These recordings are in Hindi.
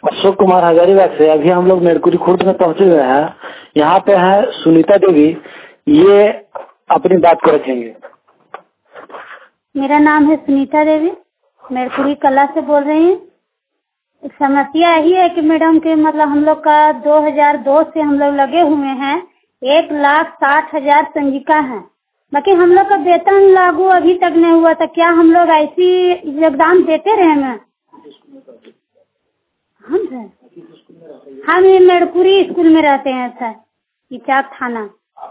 अशोक कुमार हजारीबाग से। अभी हम लोग मेरकुरी खुर्द में पहुंचे हुए हैं। यहाँ पे है सुनीता देवी, ये अपनी बात को रखेंगे। मेरा नाम है सुनीता देवी, मेरकुरी कला से बोल रही हूँ। समस्या यही है कि मैडम के मतलब हम लोग का 2002 से हम लोग लगे हुए हैं, 1,60,000 संजिका है, बाकी हम लोग का वेतन लागू अभी तक नहीं हुआ था। क्या हम लोग ऐसी योगदान देते रहेंगे? हम ये मेरकुरी स्कूल में रहते हैं सर, इचाक थाना।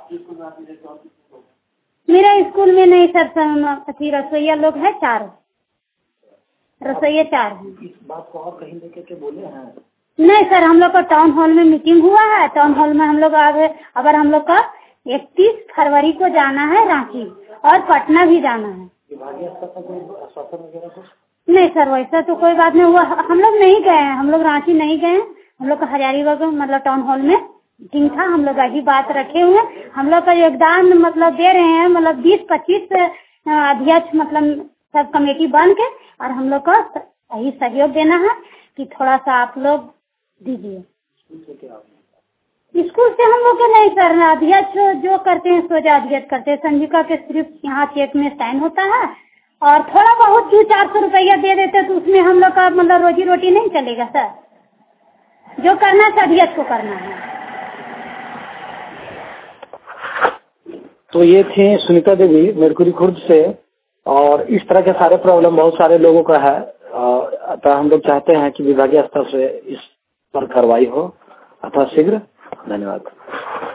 मेरा स्कूल में नहीं सर, रसोईया लोग है 4, रसोईया 4 है। इस बात को और कहीं लेके के बोले हैं? नहीं सर, हम लोग का टाउन हॉल में मीटिंग हुआ है। टाउन हॉल में हम लोग आगे अगर हम लोग का 31 फरवरी को जाना है रांची और पटना भी जाना है। विभागीय स्तर पर कोई आश्वासन वगैरह कुछ? नहीं सर, वैसा तो कोई बात नहीं हुआ। हम लोग नहीं गए हैं, हम लोग रांची नहीं गए। हम लोग का हजारीबाग मतलब टाउन हॉल में मीटिंग था, हम लोग ऐसी बात रखे हुए। हम लोग का योगदान मतलब दे रहे हैं, मतलब 20-25 अध्यक्ष मतलब सब कमेटी बन के, और हम लोग का यही सहयोग देना है कि थोड़ा सा आप लोग दीजिए। स्कूल से हम लोग के नहीं सर, अध्यक्ष जो करते हैं सोचा अध्यक्ष करते हैं। संजिका के सिर्फ यहाँ चेक में साइन होता है और थोड़ा बहुत 200-400 रुपया दे देते तो उसमें हम लोग का मतलब रोजी रोटी नहीं चलेगा सर। जो करना है अध्यक्ष को करना है। तो ये थे सुनीता देवी मेरकुरी खुर्द से। और इस तरह के सारे प्रॉब्लम बहुत सारे लोगों का है, अतः हम लोग चाहते हैं कि विभागीय स्तर से इस पर कार्रवाई हो अथवा शीघ्र। धन्यवाद।